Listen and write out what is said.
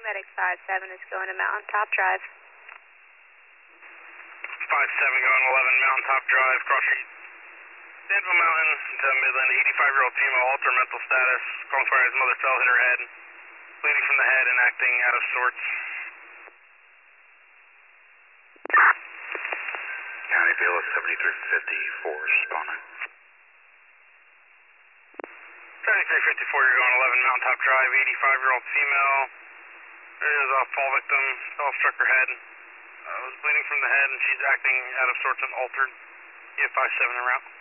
Medic 57 is going to Mountain Top Drive. 57 going 11 Mountain Top Drive, cross street. Danville Mountain to Midland, 85-year-old female, altered mental status. Calling for his mother fell, hit her head. Bleeding from the head and acting out of sorts. County Villa 7354, responding. 7354, you're going 11 Mountain Top Drive, 85-year-old female. There is a fall victim, fell, struck her head. Was bleeding from the head and she's acting out of sorts and altered. EF 57 en route.